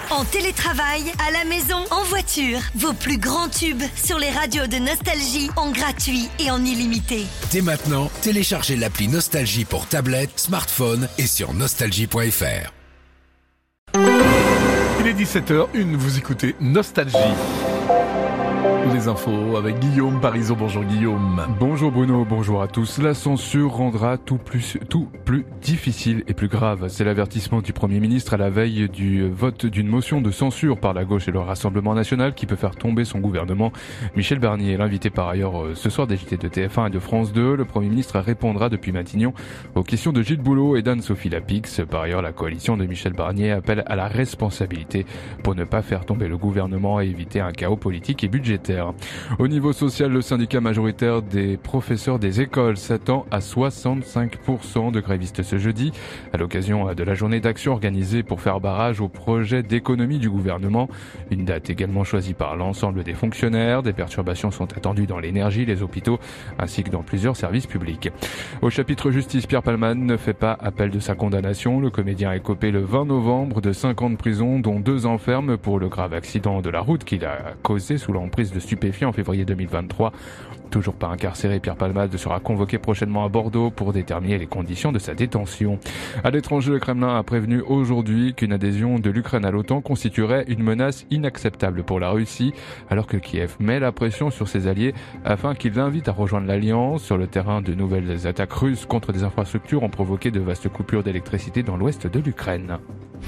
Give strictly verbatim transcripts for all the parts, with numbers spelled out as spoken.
En télétravail, à la maison, en voiture. Vos plus grands tubes sur les radios de Nostalgie en gratuit et en illimité. Dès maintenant, téléchargez l'appli Nostalgie pour tablette, smartphone et sur nostalgie point f r. Il est dix-sept heures une, vous écoutez Nostalgie. Les infos avec Guillaume Parisot. Bonjour Guillaume. Bonjour Bruno, bonjour à tous. La censure rendra tout plus, tout plus difficile et plus grave. C'est l'avertissement du Premier ministre à la veille du vote d'une motion de censure par la gauche et le Rassemblement national qui peut faire tomber son gouvernement. Michel Barnier est l'invité par ailleurs ce soir des J T de T F un et de France deux. Le Premier ministre répondra depuis Matignon aux questions de Gilles Boulot et d'Anne-Sophie Lapix. Par ailleurs, la coalition de Michel Barnier appelle à la responsabilité pour ne pas faire tomber le gouvernement et éviter un chaos politique et budgétaire. Au niveau social, le syndicat majoritaire des professeurs des écoles s'attend à soixante-cinq pour cent de grévistes ce jeudi, à l'occasion de la journée d'action organisée pour faire barrage au projet d'économie du gouvernement. Une date également choisie par l'ensemble des fonctionnaires. Des perturbations sont attendues dans l'énergie, les hôpitaux, ainsi que dans plusieurs services publics. Au chapitre justice, Pierre Palmade ne fait pas appel de sa condamnation. Le comédien est copé le vingt novembre de cinq ans de prison, dont deux ans ferme pour le grave accident de la route qu'il a causé sous l'emprise de stupéfiants en février deux mille vingt-trois. Toujours pas incarcéré, Pierre Palmade sera convoqué prochainement à Bordeaux pour déterminer les conditions de sa détention. À l'étranger, le Kremlin a prévenu aujourd'hui qu'une adhésion de l'Ukraine à l'OTAN constituerait une menace inacceptable pour la Russie, alors que Kiev met la pression sur ses alliés afin qu'ils l'invitent à rejoindre l'Alliance. Sur le terrain, de nouvelles attaques russes contre des infrastructures ont provoqué de vastes coupures d'électricité dans l'ouest de l'Ukraine.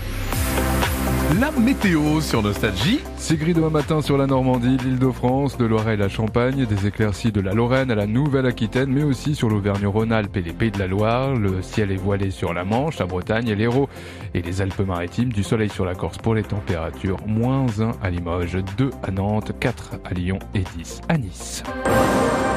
La météo sur Nostalgie. C'est gris demain matin sur la Normandie, l'Île-de-France, de Loiret et la Champagne, des éclaircies de la Lorraine à la Nouvelle-Aquitaine, mais aussi sur l'Auvergne-Rhône-Alpes et les Pays de la Loire. Le ciel est voilé sur la Manche, la Bretagne et l'Hérault et les Alpes-Maritimes. Du soleil sur la Corse pour les températures. moins un à Limoges, deux à Nantes, quatre à Lyon et dix à Nice.